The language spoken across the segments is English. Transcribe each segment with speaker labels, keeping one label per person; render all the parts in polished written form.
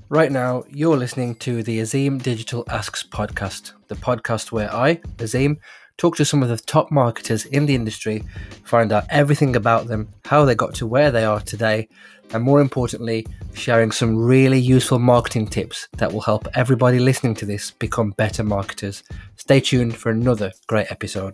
Speaker 1: Right now, you're listening to the Azim Digital Asks podcast, the podcast where I, Azim, talk to some of the top marketers in the industry, find out everything about them, how they got to where they are today, and more importantly, sharing some really useful marketing tips that will help everybody listening to this become better marketers. Stay tuned for another great episode.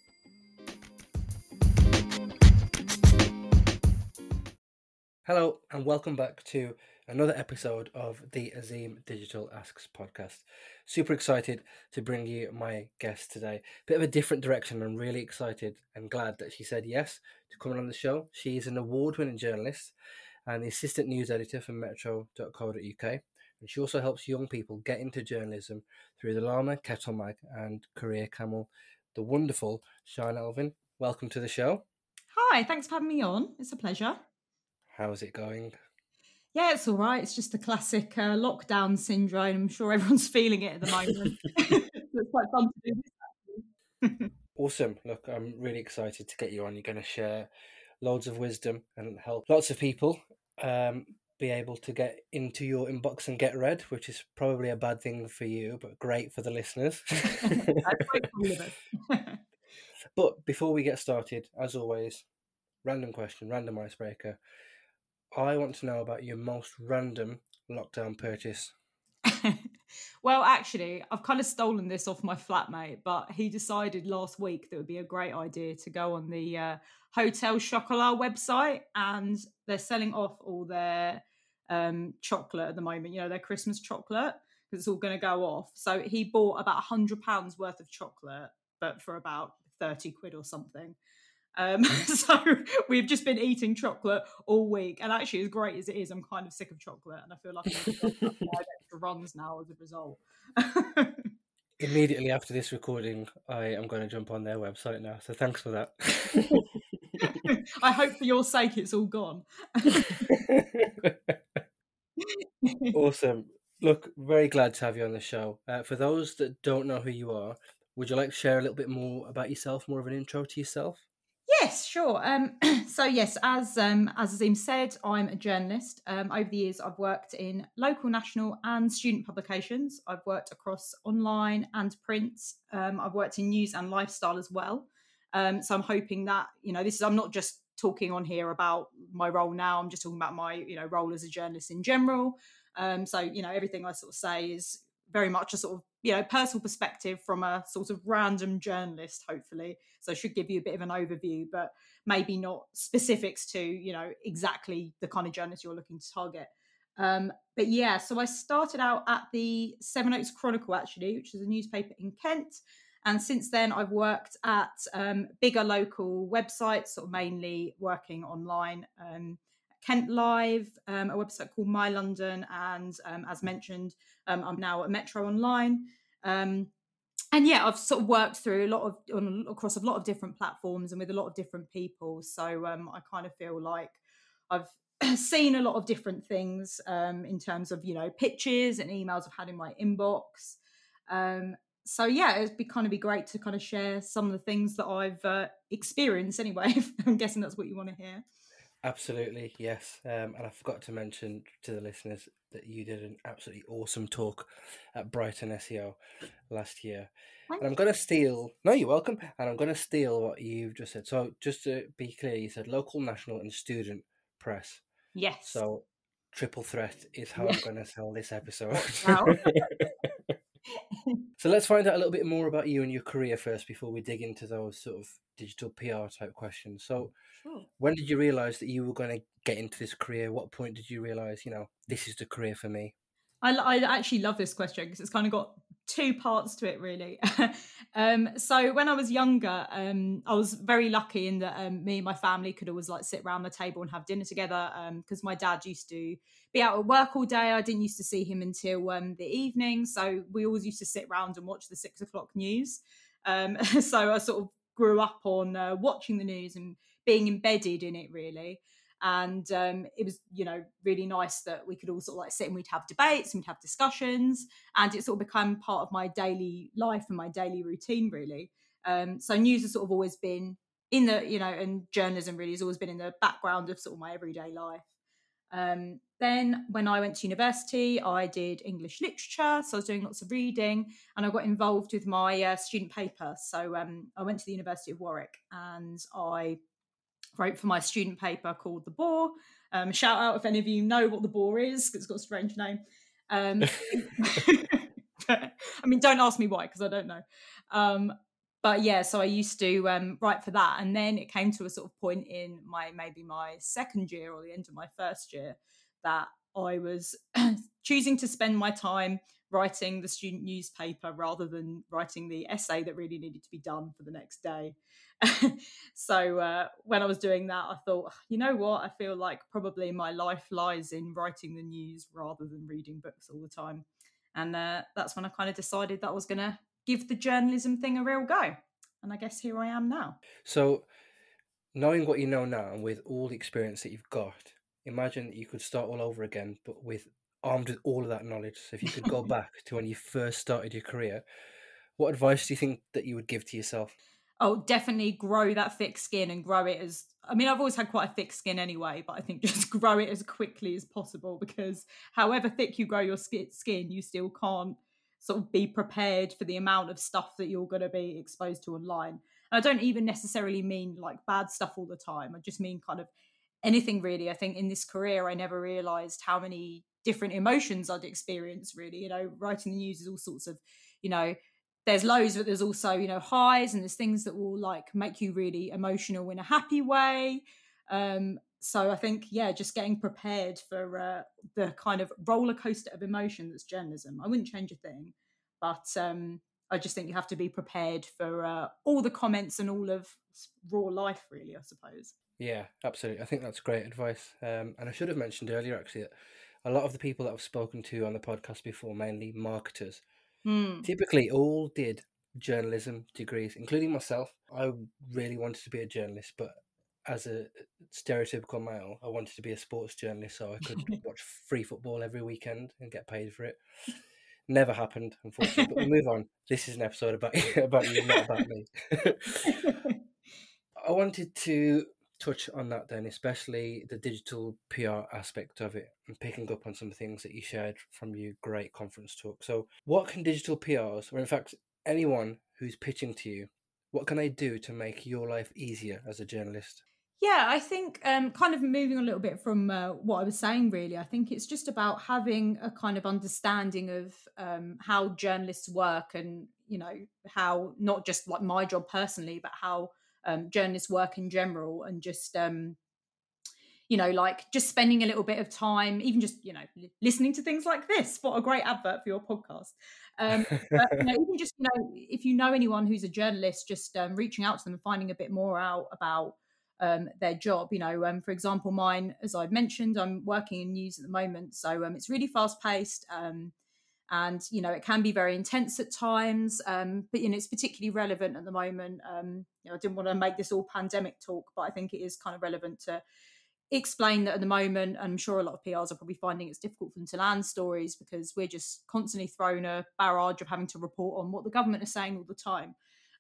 Speaker 1: Hello, and welcome back to another episode of the Azim Digital Asks podcast. Super excited to bring you my guest today. Bit of a different direction. I'm really excited and glad that she said yes to coming on the show. She's an award-winning journalist and the assistant news editor for metro.co.uk. And she also helps young people get into journalism through the Llama, Kettle Mag and Career Camel. The wonderful Sian Elvin. Welcome to the show.
Speaker 2: Hi, thanks for having me on. It's a pleasure.
Speaker 1: How's it going?
Speaker 2: Yeah, it's all right. It's just the classic lockdown syndrome. I'm sure everyone's feeling it at the moment. It's quite fun to do this.
Speaker 1: Awesome. Look, I'm really excited to get you on. You're going to share loads of wisdom and help lots of people be able to get into your inbox and get read, which is probably a bad thing for you, but great for the listeners.
Speaker 2: That's great for all of us.
Speaker 1: But before we get started, as always, random question, random icebreaker. I want to know about your most random lockdown purchase.
Speaker 2: Well, actually, I've kind of stolen this off my flatmate, but he decided last week that it would be a great idea to go on the Hotel Chocolat website, and they're selling off all their chocolate at the moment, you know, their Christmas chocolate, because it's all going to go off. So he bought about £100 worth of chocolate, but for about 30 quid or something. So we've just been eating chocolate all week, and actually, as great as it is, I'm kind of sick of chocolate, and I feel like I'm going to go 5 extra runs now as a result.
Speaker 1: Immediately after this recording, I am going to jump on their website now. So thanks for that.
Speaker 2: I hope for your sake it's all gone.
Speaker 1: Awesome. Look, very glad to have you on the show. For those that don't know who you are, would you like to share a little bit more about yourself, more of an intro to yourself?
Speaker 2: Yes, sure. So yes, as Azim said, I'm a journalist. Over the years, I've worked in local, national, and student publications. I've worked across online and print. I've worked in news and lifestyle as well. So I'm hoping that I'm not just talking on here about my role now. I'm just talking about my role as a journalist in general. So everything I sort of say is very much a sort of personal perspective from a sort of random journalist, hopefully. So I should give you a bit of an overview, but maybe not specifics to exactly the kind of journalist you're looking to target. But yeah, so I started out at the Sevenoaks Chronicle, actually, which is a newspaper in Kent. And since then, I've worked at bigger local websites, sort of mainly working online. Kent Live, a website called My London, and as mentioned, I'm now at Metro Online. And yeah, I've sort of worked through across a lot of different platforms and with a lot of different people. So I kind of feel like I've seen a lot of different things in terms of pitches and emails I've had in my inbox. So yeah, it'd be great to kind of share some of the things that I've experienced anyway. I'm guessing that's what you want to hear.
Speaker 1: Absolutely, yes. And I forgot to mention to the listeners that you did an absolutely awesome talk at Brighton SEO last year. And I'm going to steal, no, you're welcome. And I'm going to steal what you've just said. So just to be clear, you said local, national, and student press.
Speaker 2: Yes.
Speaker 1: So triple threat is how I'm going to sell this episode.
Speaker 2: Wow.
Speaker 1: So let's find out a little bit more about you and your career first before we dig into those sort of digital PR type questions. So
Speaker 2: Sure.
Speaker 1: when did you realise that you were going to get into this career? What point did you realise, this is the career for me?
Speaker 2: I actually love this question because it's kind of got two parts to it, really. So when I was younger, I was very lucky in that me and my family could always sit around the table and have dinner together because my dad used to be out at work all day. I didn't used to see him until the evening. So we always used to sit around and watch the 6 o'clock news. So I sort of grew up on watching the news and being embedded in it, really. And it was really nice that we could all sort of sit and we'd have debates and we'd have discussions, and it sort of became part of my daily life and my daily routine, really. So news has sort of always been in the and journalism really has always been in the background of sort of my everyday life. Then when I went to university, I did English literature. So I was doing lots of reading and I got involved with my student paper. So I went to the University of Warwick and I wrote for my student paper called The Boar. Shout out if any of you know what The Boar is, because it's got a strange name. I mean, don't ask me why, because I don't know. But yeah, so I used to write for that. And then it came to a sort of point in maybe my second year or the end of my first year that I was choosing to spend my time writing the student newspaper rather than writing the essay that really needed to be done for the next day. So when I was doing that, I thought, you know what? I feel like probably my life lies in writing the news rather than reading books all the time. And that's when I kind of decided that I was going to give the journalism thing a real go. And I guess here I am now.
Speaker 1: So, knowing what you know now and with all the experience that you've got, imagine that you could start all over again, but armed with all of that knowledge. So if you could go back to when you first started your career, what advice do you think that you would give to yourself?
Speaker 2: Oh, definitely grow that thick skin and grow it as, I mean, I've always had quite a thick skin anyway, but I think just grow it as quickly as possible, because however thick you grow your skin, you still can't sort of be prepared for the amount of stuff that you're going to be exposed to online. And I don't even necessarily mean like bad stuff all the time. I just mean kind of anything really. I think in this career, I never realized how many different emotions I'd experience, really. You know, writing the news is all sorts of, you know, there's lows, but there's also, you know, highs, and there's things that will like make you really emotional in a happy way. So I think, yeah, just getting prepared for the kind of roller coaster of emotion that's journalism. I wouldn't change a thing, but I just think you have to be prepared for all the comments and all of raw life, really, I suppose.
Speaker 1: Yeah, absolutely. I think that's great advice. And I should have mentioned earlier, actually, that a lot of the people that I've spoken to on the podcast before, mainly marketers,
Speaker 2: Mm.
Speaker 1: typically all did journalism degrees, including myself. I really wanted to be a journalist, but as a stereotypical male, I wanted to be a sports journalist so I could watch free football every weekend and get paid for it. Never happened, unfortunately. But we move on. This is an episode about about you, not about me. I wanted to touch on that then, especially the digital PR aspect of it, and picking up on some things that you shared from your great conference talk. So, what can digital PRs, or in fact, anyone who's pitching to you, what can they do to make your life easier as a journalist?
Speaker 2: Yeah, I think kind of moving a little bit from what I was saying, really, I think it's just about having a kind of understanding of how journalists work, and, you know, how not just like my job personally, but how journalists work in general, and just, you know, like just spending a little bit of time, even just, you know, listening to things like this. What a great advert for your podcast. But, you know, even just, you know, if you know anyone who's a journalist, just reaching out to them and finding a bit more out about their job. You know, for example, mine, as I've mentioned, I'm working in news at the moment. So it's really fast paced. And, you know, it can be very intense at times, but, you know, it's particularly relevant at the moment. You know, I didn't want to make this all pandemic talk, but I think it is kind of relevant to explain that at the moment, I'm sure a lot of PRs are probably finding it's difficult for them to land stories, because we're just constantly thrown a barrage of having to report on what the government is saying all the time,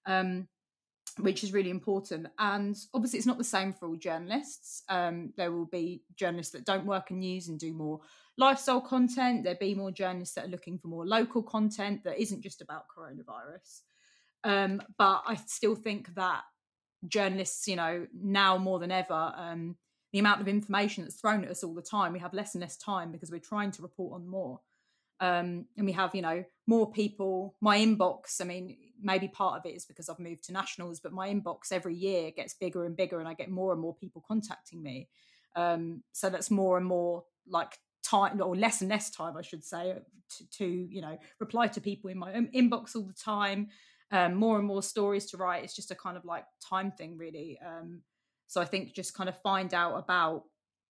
Speaker 2: which is really important. And obviously, it's not the same for all journalists. There will be journalists that don't work in news and do more lifestyle content. There'll be more journalists that are looking for more local content that isn't just about coronavirus. But I still think that journalists, you know, now more than ever, the amount of information that's thrown at us all the time, we have less and less time because we're trying to report on more. And we have, you know, more people. My inbox, I mean, maybe part of it is because I've moved to nationals, but my inbox every year gets bigger and bigger, and I get more and more people contacting me. So that's more and more like time, or less and less time, I should say, to you know, reply to people in my own inbox all the time. More and more stories to write. It's just a kind of like time thing, really. So I think just kind of find out about,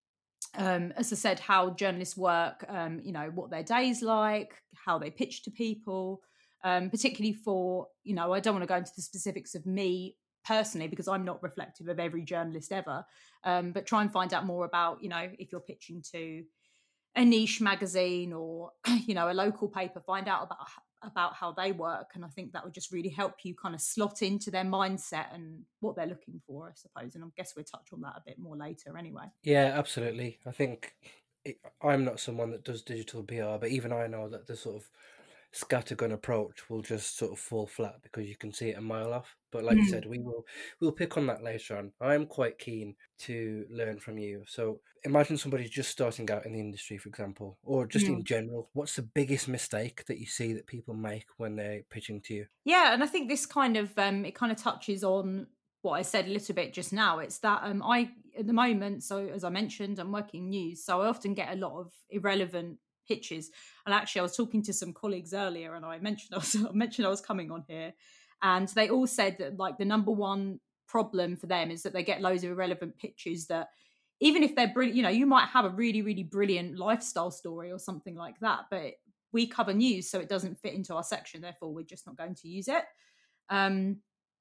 Speaker 2: as I said, how journalists work, you know, what their day's like, how they pitch to people, particularly for, you know, I don't want to go into the specifics of me personally because I'm not reflective of every journalist ever, but try and find out more about, you know, if you're pitching to a niche magazine or, you know, a local paper, find out about how they work. And I think that would just really help you kind of slot into their mindset and what they're looking for, I suppose. And I guess we'll touch on that a bit more later anyway.
Speaker 1: Yeah, absolutely. I think I'm not someone that does digital PR, but even I know that the sort of scattergun approach will just sort of fall flat because you can see it a mile off. But like you
Speaker 2: Mm,
Speaker 1: said, we'll pick on that later on. I'm quite keen to learn from you. So imagine somebody's just starting out in the industry, for example, or just in
Speaker 2: mm.
Speaker 1: general. What's the biggest mistake that you see that people make when they're pitching to you?
Speaker 2: Yeah, and I think this kind of it kind of touches on what I said a little bit just now. It's that I at the moment, so as I mentioned, I'm working news, so I often get a lot of irrelevant pitches. And actually, I was talking to some colleagues earlier, and I mentioned I mentioned I was coming on here, and they all said that like the number one problem for them is that they get loads of irrelevant pitches that even if they're brilliant, you might have a really really brilliant lifestyle story or something like that, but we cover news, so it doesn't fit into our section. Therefore, we're just not going to use it. Um,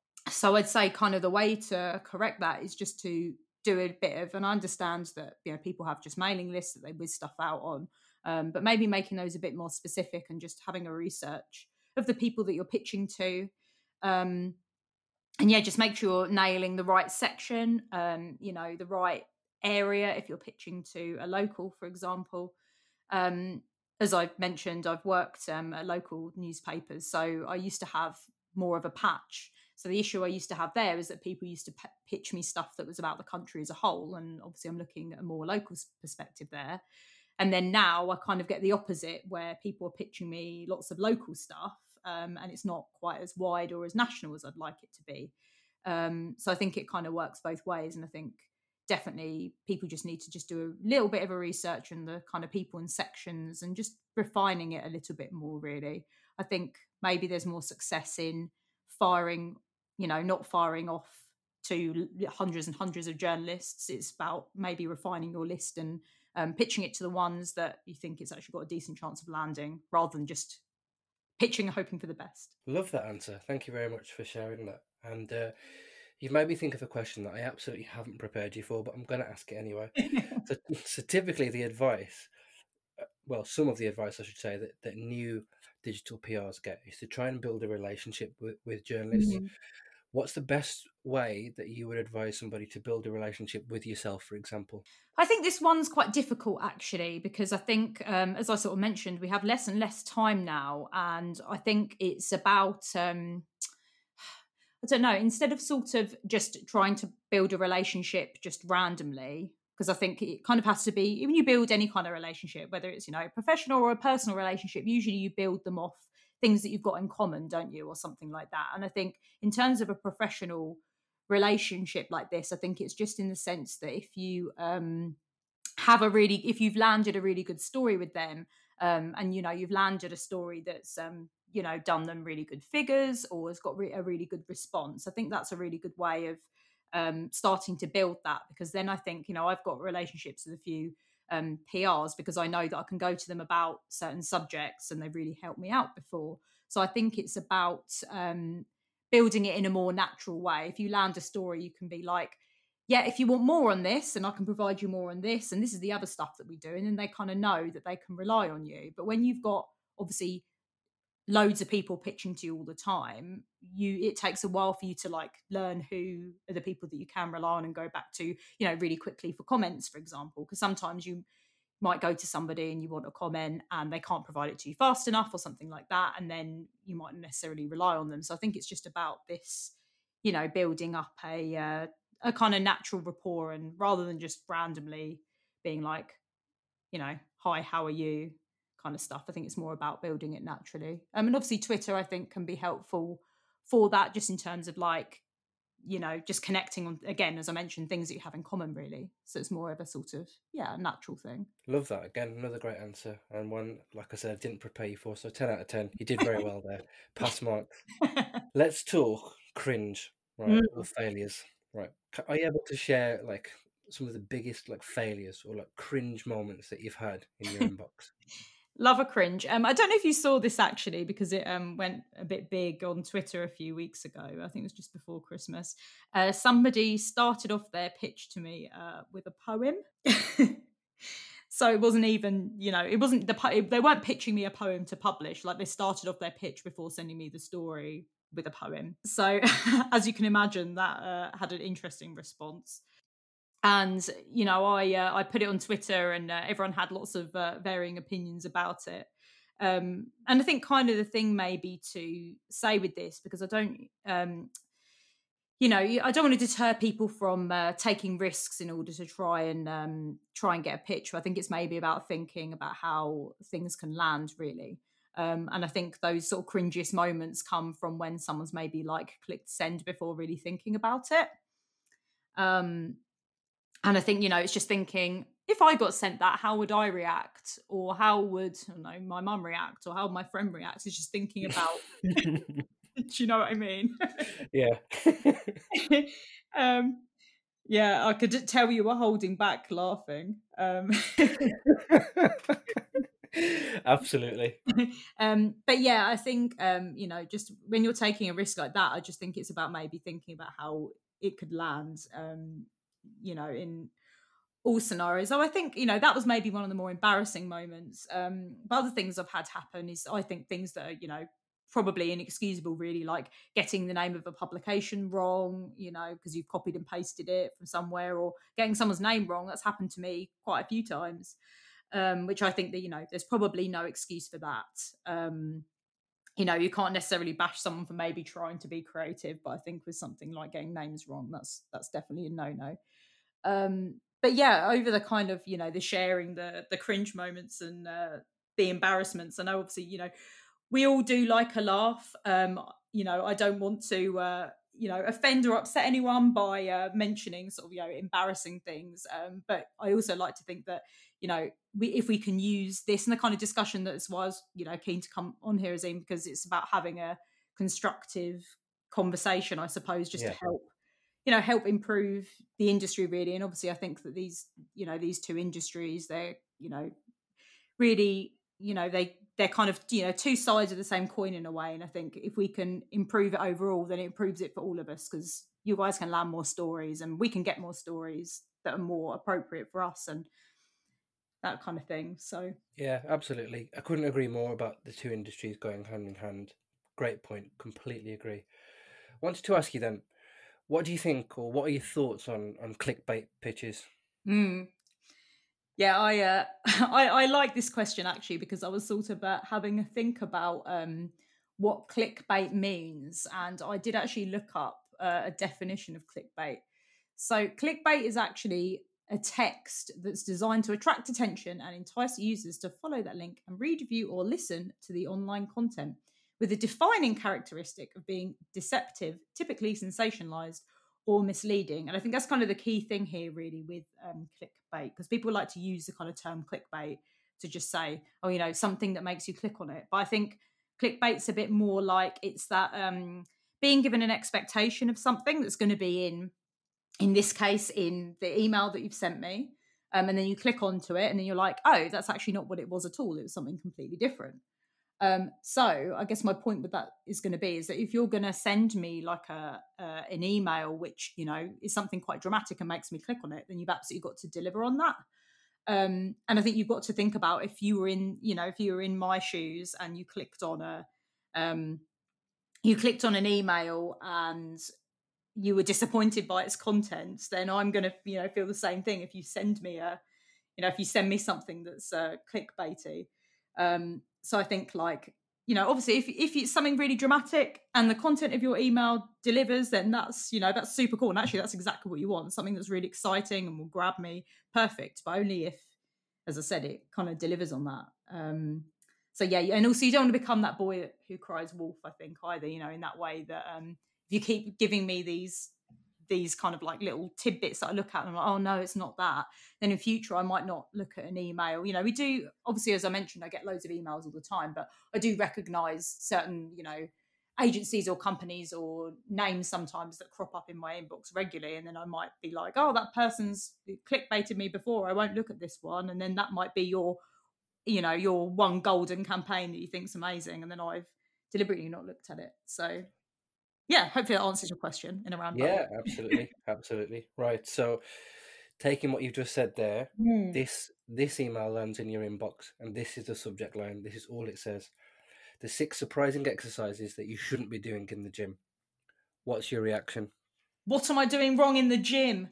Speaker 2: so I'd say kind of the way to correct that is just to do a bit of, and I understand that people have just mailing lists that they whiz stuff out on, but maybe making those a bit more specific and just having a research of the people that you're pitching to. Um, and yeah, just make sure you're nailing the right section, the right area if you're pitching to a local, for example. um, as I've mentioned, I've worked at local newspapers, so I used to have more of a patch. So the issue I used to have there is that people used to pitch me stuff that was about the country as a whole, and obviously I'm looking at a more local perspective there. And then now I kind of get the opposite, where people are pitching me lots of local stuff, and it's not quite as wide or as national as I'd like it to be. So I think it kind of works both ways, and I think definitely people just need to just do a little bit of a research in the kind of people and sections and just refining it a little bit more. Really, I think maybe there's more success in firing, not firing off to hundreds and hundreds of journalists. It's about maybe refining your list and pitching it to the ones that you think it's actually got a decent chance of landing, rather than just pitching and hoping for the best.
Speaker 1: Love that answer. Thank you very much for sharing that. And you've made me think of a question that I absolutely haven't prepared you for, but I'm going to ask it anyway. So typically, the advice, well, some of the advice I should say that new digital PRs get is to try and build a relationship with journalists.
Speaker 2: Mm.
Speaker 1: What's the best way that you would advise somebody to build a relationship with yourself, for example?
Speaker 2: I think this one's quite difficult actually, because I think, as I sort of mentioned, we have less and less time now, and I think it's about, I don't know, instead of sort of just trying to build a relationship just randomly, because I think it kind of has to be, when you build any kind of relationship, whether it's, a professional or a personal relationship, usually you build them off things that you've got in common, don't you, or something like that. And I think in terms of a professional relationship like this, I think it's just in the sense that if you if you've landed a really good story with them, and you've landed a story that's done them really good figures or has got a really good response, I think that's a really good way of starting to build that, because then I think I've got relationships with a few PRs because I know that I can go to them about certain subjects and they've really helped me out before. So I think it's about building it in a more natural way. If you land a story, you can be like, yeah, if you want more on this, and I can provide you more on this, and this is the other stuff that we do, and then they kind of know that they can rely on you. But when you've got obviously loads of people pitching to you all the time, it takes a while for you to like learn who are the people that you can rely on and go back to, really quickly for comments, for example, because sometimes you might go to somebody and you want a comment and they can't provide it to you fast enough or something like that, and then you might necessarily rely on them. So I think it's just about this, building up a kind of natural rapport, and rather than just randomly being like, hi, how are you, kind of stuff. I think it's more about building it naturally. And obviously Twitter, I think, can be helpful for that, just in terms of like, just connecting on, again, as I mentioned, things that you have in common, really. So it's more of a sort of, natural thing.
Speaker 1: Love that. Again, another great answer, and one, like I said, I didn't prepare you for. So 10 out of 10. You did very well there. Pass marks. Let's talk cringe, right? Or
Speaker 2: Mm.
Speaker 1: failures, right? Are you able to share like some of the biggest like failures or like cringe moments that you've had in your inbox?
Speaker 2: Love a cringe. I don't know if you saw this actually, because it went a bit big on Twitter a few weeks ago. I think it was just before Christmas. Somebody started off their pitch to me with a poem. So it wasn't even, it wasn't they weren't pitching me a poem to publish. Like, they started off their pitch before sending me the story with a poem. So as you can imagine, that had an interesting response. And I put it on Twitter, and everyone had lots of varying opinions about it. And I think kind of the thing maybe to say with this, because I don't I don't want to deter people from taking risks in order to try and get a pitch. I think it's maybe about thinking about how things can land, really. And I think those sort of cringiest moments come from when someone's maybe like clicked send before really thinking about it. Um, and I think, it's just thinking, if I got sent that, how would I react? Or how would, I don't know, my mum react? Or how would my friend react? It's just thinking about, do you know what I mean?
Speaker 1: Yeah.
Speaker 2: um, yeah, I could tell you were holding back laughing.
Speaker 1: Absolutely.
Speaker 2: But yeah, I think just when you're taking a risk like that, I just think it's about maybe thinking about how it could land. In all scenarios. So I think, that was maybe one of the more embarrassing moments. But other things I've had happen is, I think, things that are, probably inexcusable, really, like getting the name of a publication wrong, because you've copied and pasted it from somewhere, or getting someone's name wrong. That's happened to me quite a few times. Which I think that, there's probably no excuse for that. You can't necessarily bash someone for maybe trying to be creative, but I think with something like getting names wrong, that's definitely a no-no. But yeah, over the kind of, the sharing, the cringe moments, and the embarrassments, I know obviously, we all do like a laugh. I don't want to offend or upset anyone by mentioning sort of, embarrassing things. But I also like to think that, if we can use this, and the kind of discussion that's why I was, keen to come on here, Azim, because it's about having a constructive conversation, I suppose, just to
Speaker 1: Yeah.
Speaker 2: help improve the industry, really. And obviously I think that these two industries, they're, really, they're kind of, two sides of the same coin in a way. And I think if we can improve it overall, then it improves it for all of us, because you guys can land more stories and we can get more stories that are more appropriate for us, and that kind of thing. So
Speaker 1: Yeah, absolutely. I couldn't agree more about the two industries going hand in hand. Great point. Completely agree. Wanted to ask you then, what do you think, or what are your thoughts on clickbait pitches?
Speaker 2: mm, yeah, I I like this question, actually, because I was sort of having a think about what clickbait means, and I did actually look up a definition of clickbait. So clickbait is actually a text that's designed to attract attention and entice users to follow that link and read, view, or listen to the online content, with a defining characteristic of being deceptive, typically sensationalized or misleading. And I think that's kind of the key thing here, really, with clickbait, because people like to use the kind of term clickbait to just say, oh, something that makes you click on it. But I think clickbait's a bit more like, it's that being given an expectation of something that's going to be in this case, in the email that you've sent me. And then you click onto it, and then you're like, oh, that's actually not what it was at all. It was something completely different. So I guess my point with that is going to be is that if you're going to send me like an email, which is something quite dramatic and makes me click on it, then you've absolutely got to deliver on that. And I think you've got to think about, if you were in my shoes and you clicked on an email and you were disappointed by its contents, then I'm going to feel the same thing if you send me something that's clickbaity. So I think, like, obviously, if it's something really dramatic and the content of your email delivers, then that's super cool. And actually, that's exactly what you want. Something that's really exciting and will grab me. Perfect. But only if, as I said, it kind of delivers on that. So yeah, and also you don't want to become that boy who cries wolf, I think, either, in that way that if you keep giving me these kind of like little tidbits that I look at and I'm like, oh no, it's not that, then in future I might not look at an email. We do, obviously, as I mentioned, I get loads of emails all the time, but I do recognize certain, agencies or companies or names sometimes that crop up in my inbox regularly, and then I might be like, oh, that person's clickbaited me before, I won't look at this one. And then that might be your one golden campaign that you think's amazing, and then I've deliberately not looked at it. So yeah, hopefully that answers your question in a roundabout
Speaker 1: Yeah,
Speaker 2: way.
Speaker 1: absolutely. Absolutely. Right. So, taking what you've just said there,
Speaker 2: Mm.
Speaker 1: this email lands in your inbox, and this is the subject line. This is all it says. The 6 surprising exercises that you shouldn't be doing in the gym. What's your reaction?
Speaker 2: what am I doing wrong in the gym?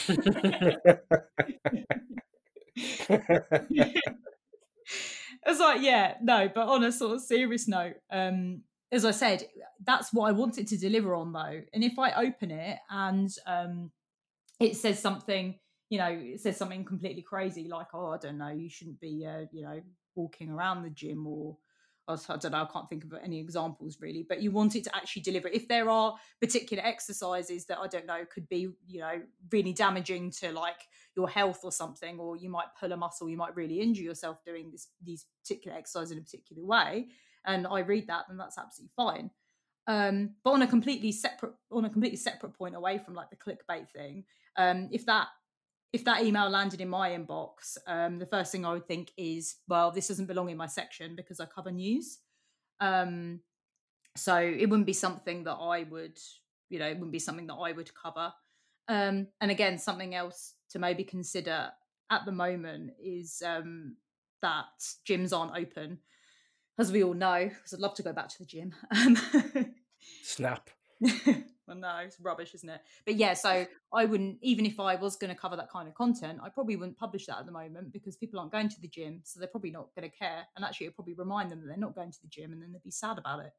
Speaker 2: It's like, yeah, no, but on a sort of serious note, as I said, that's what I wanted to deliver on though. And if I open it and it says something, it says something completely crazy, like, oh, I don't know, you shouldn't be, walking around the gym, or I don't know, I can't think of any examples really, but you want it to actually deliver. If there are particular exercises that I don't know could be, really damaging to like your health or something, or you might pull a muscle, you might really injure yourself doing these particular exercises in a particular way, and I read that, then that's absolutely fine. But on a completely separate point away from like the clickbait thing, if that email landed in my inbox, the first thing I would think is, well, this doesn't belong in my section because I cover news. Um, so it wouldn't be something that I would, it wouldn't be something that I would cover. And again, something else to maybe consider at the moment is that gyms aren't open, as we all know, because I'd love to go back to the gym.
Speaker 1: Snap.
Speaker 2: Well, no, it's rubbish, isn't it? But yeah, so I wouldn't, even if I was going to cover that kind of content, I probably wouldn't publish that at the moment because people aren't going to the gym, so they're probably not going to care. And actually, it'll probably remind them that they're not going to the gym, and then they'd be sad about it.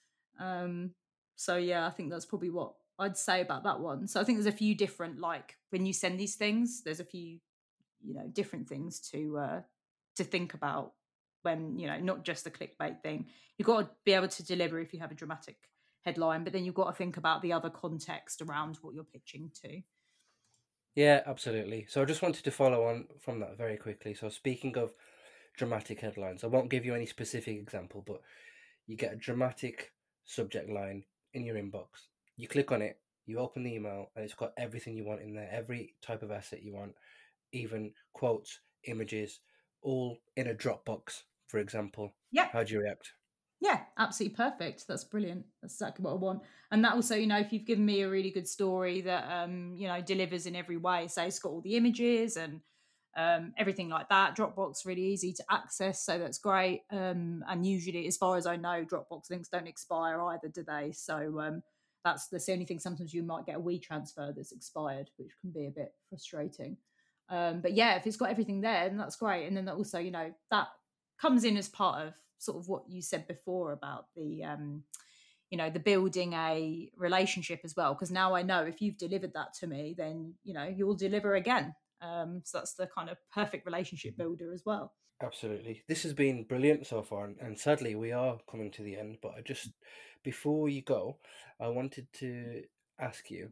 Speaker 2: So yeah, I think that's probably what I'd say about that one. So I think there's a few different, like when you send these things, there's a few, different things to think about when, not just the clickbait thing. You've got to be able to deliver if you have a dramatic headline, but then you've got to think about the other context around what you're pitching to.
Speaker 1: Yeah, absolutely. So I just wanted to follow on from that very quickly. So speaking of dramatic headlines, I won't give you any specific example, but you get a dramatic subject line in your inbox. You click on it, you open the email, and it's got everything you want in there, every type of asset you want, even quotes, images, all in a Dropbox, for example.
Speaker 2: Yeah.
Speaker 1: How do you react?
Speaker 2: Yeah, absolutely perfect. That's brilliant. That's exactly what I want. And that also, if you've given me a really good story that delivers in every way, say it's got all the images and everything like that. Dropbox really easy to access, so that's great. And usually, as far as I know, Dropbox links don't expire either, do they? So that's the only thing. Sometimes you might get a WeTransfer that's expired, which can be a bit frustrating. But yeah, if it's got everything there, then that's great. And then that also, that comes in as part of sort of what you said before about the the building a relationship as well, because now I know if you've delivered that to me, then you'll deliver again. So that's the kind of perfect relationship builder as well.
Speaker 1: Absolutely. This has been brilliant so far, and sadly, we are coming to the end. But before you go, I wanted to ask you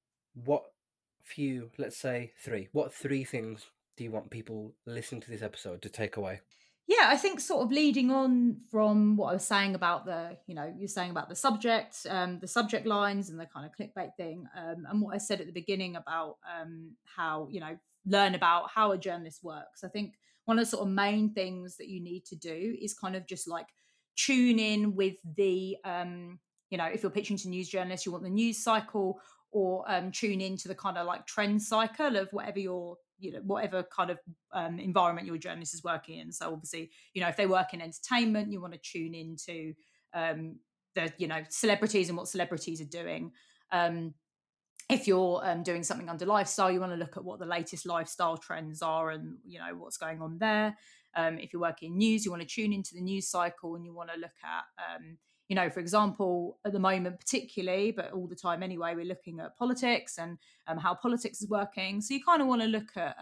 Speaker 1: let's say what three things do you want people listening to this episode to take away?
Speaker 2: Yeah, I think sort of leading on from what I was saying about you're saying about the subject lines and the kind of clickbait thing, and what I said at the beginning about how, learn about how a journalist works. I think one of the sort of main things that you need to do is kind of just like tune in with the, if you're pitching to news journalists, you want the news cycle, or tune into the kind of like trend cycle of whatever kind of environment your journalist is working in. So obviously, if they work in entertainment, you want to tune into the celebrities and what celebrities are doing. If you're doing something under lifestyle, you want to look at what the latest lifestyle trends are and what's going on there. If you're working in news, you want to tune into the news cycle, and you want to look at for example, at the moment particularly, but all the time anyway, we're looking at politics and how politics is working. So you kind of want to look at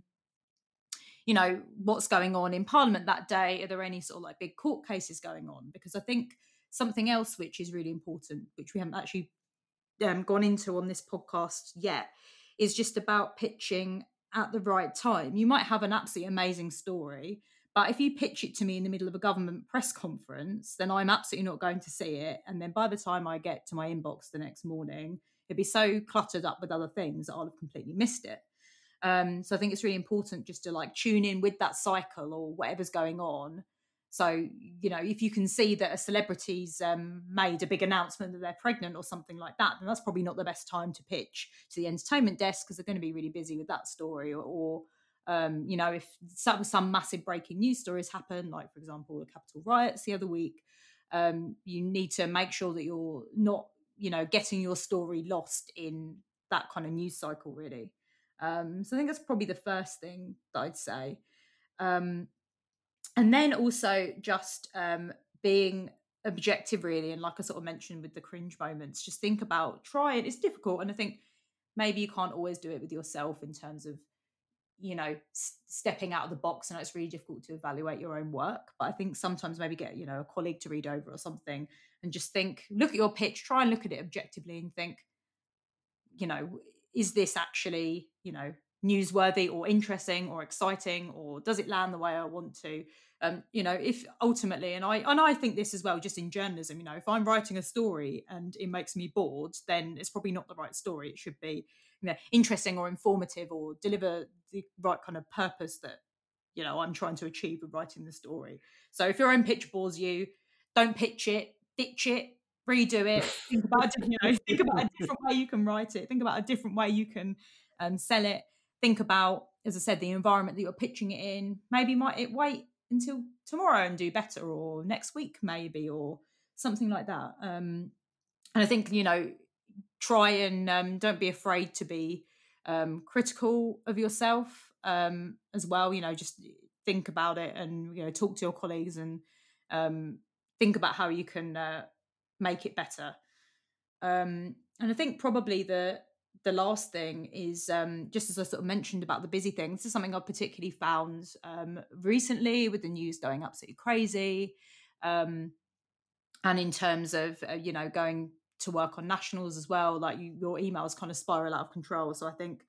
Speaker 2: what's going on in Parliament that day. Are there any sort of like big court cases going on? Because I think something else which is really important, which we haven't actually gone into on this podcast yet, is just about pitching at the right time. You might have an absolutely amazing story, but if you pitch it to me in the middle of a government press conference, then I'm absolutely not going to see it. And then by the time I get to my inbox the next morning, it'd be so cluttered up with other things that I'll have completely missed it. So I think it's really important just to like tune in with that cycle or whatever's going on. So, if you can see that a celebrity's made a big announcement that they're pregnant or something like that, then that's probably not the best time to pitch to the entertainment desk, because they're going to be really busy with that story. Or if some massive breaking news stories happen, like, for example, the Capitol riots the other week, you need to make sure that you're not, getting your story lost in that kind of news cycle, really. So I think that's probably the first thing that I'd say. Um, and then also just being objective, really, and like I sort of mentioned with the cringe moments, just think about try it. It's difficult, and I think maybe you can't always do it with yourself in terms of stepping out of the box. And it's really difficult to evaluate your own work, but I think sometimes maybe get a colleague to read over or something and just look at your pitch, try and look at it objectively and think, is this actually, newsworthy or interesting or exciting, or does it land the way I want to? If ultimately, and I think this as well, just in journalism, if I'm writing a story and it makes me bored, then it's probably not the right story. It should be, interesting or informative or deliver the right kind of purpose that, I'm trying to achieve with writing the story. So if your own pitch bores you, don't pitch it, ditch it, redo it. Think about think about a different way you can write it. Think about a different way you can sell it. Think about, as I said, the environment that you're pitching it in. Maybe might it wait until tomorrow and do better, or next week maybe, or something like that. And I think try and don't be afraid to be critical of yourself as well. Just think about it and talk to your colleagues and think about how you can make it better. And I think probably the last thing is just as I sort of mentioned about the busy thing. This is something I've particularly found recently with the news going absolutely crazy, and in terms of going to work on nationals as well. Like your emails kind of spiral out of control. So I think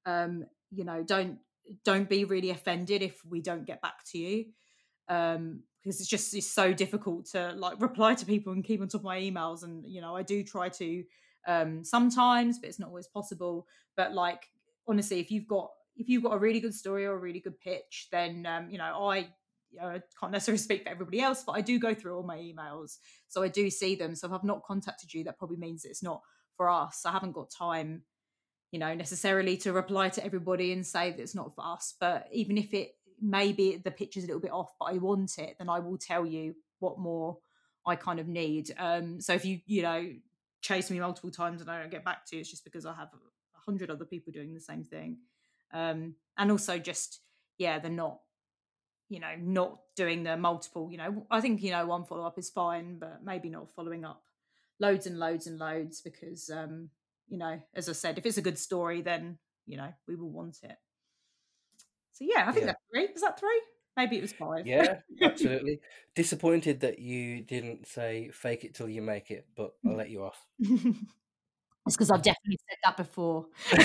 Speaker 2: don't be really offended if we don't get back to you. Because it's so difficult to like reply to people and keep on top of my emails. And, I do try to sometimes, but it's not always possible. But like, honestly, if you've got a really good story or a really good pitch, then, I can't necessarily speak for everybody else, but I do go through all my emails. So I do see them. So if I've not contacted you, that probably means it's not for us. I haven't got time, necessarily to reply to everybody and say that it's not for us. But even if it, maybe the picture's a little bit off, but I want it, then I will tell you what more I kind of need. So if you chase me multiple times and I don't get back to you, it's just because I have 100 other people doing the same thing. And also just they're not doing the multiple. I think one follow-up is fine, but maybe not following up loads and loads and loads, because as I said, if it's a good story, then we will want it. So I think that's 3. Is that 3? Maybe it was 5.
Speaker 1: Yeah, absolutely. Disappointed that you didn't say fake it till you make it, but I'll let you off.
Speaker 2: It's because I've definitely said that before.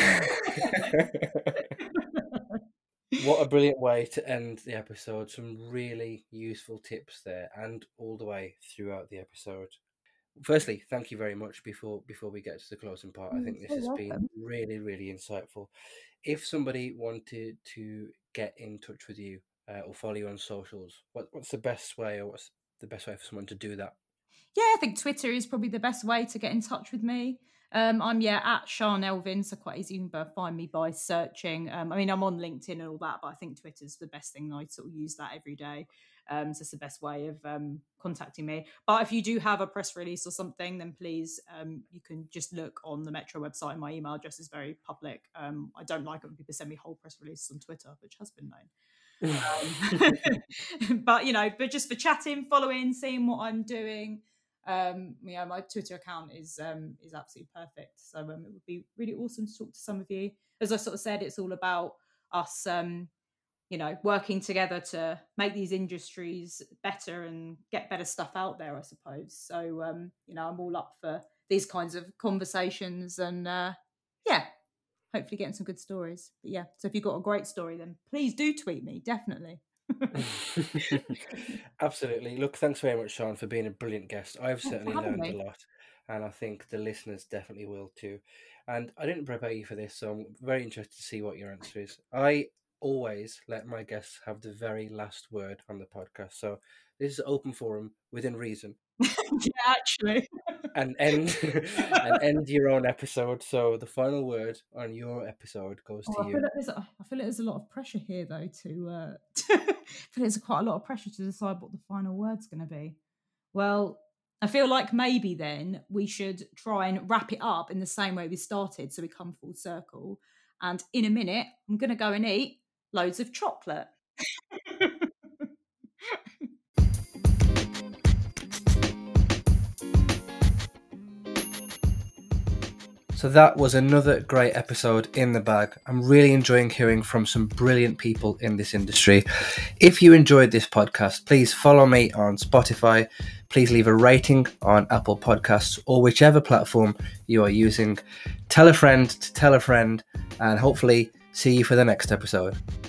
Speaker 1: What a brilliant way to end the episode. Some really useful tips there, and all the way throughout the episode. Firstly, thank you very much. Before we get to the closing part, I think this has been really, really insightful. If somebody wanted to get in touch with you or follow you on socials, what's the best way, or what's the best way for someone to do that?
Speaker 2: Yeah, I think Twitter is probably the best way to get in touch with me. I'm at Sian Elvin, so quite easy. You can find me by searching. I'm on LinkedIn and all that, but I think Twitter's the best thing. I sort of use that every day. So it's the best way of contacting me. But if you do have a press release or something, then please, you can just look on the Metro website. My email address is very public. I don't like it when people send me whole press releases on Twitter, which has been known. But just for chatting, following, seeing what I'm doing. My Twitter account is absolutely perfect. So it would be really awesome to talk to some of you. As I sort of said, it's all about us, working together to make these industries better and get better stuff out there, I suppose. So, I'm all up for these kinds of conversations and, hopefully getting some good stories. But so if you've got a great story, then please do tweet me, definitely.
Speaker 1: Absolutely. Look, thanks very much, Sian, for being a brilliant guest. I've certainly learned a lot, and I think the listeners definitely will too. And I didn't prepare you for this, so I'm very interested to see what your answer is. I always let my guests have the very last word on the podcast, so this is open forum within reason.
Speaker 2: Actually.
Speaker 1: And end your own episode. So the final word on your episode goes to you.
Speaker 2: I feel like there's a lot of pressure here, though. I feel there's quite a lot of pressure to decide what the final word's going to be. Well, I feel like maybe then we should try and wrap it up in the same way we started, so we come full circle. And in a minute, I'm going to go and eat loads of chocolate.
Speaker 1: So that was another great episode in the bag. I'm really enjoying hearing from some brilliant people in this industry. If you enjoyed this podcast, please follow me on Spotify. Please leave a rating on Apple Podcasts or whichever platform you are using. Tell a friend to tell a friend, and hopefully see you for the next episode.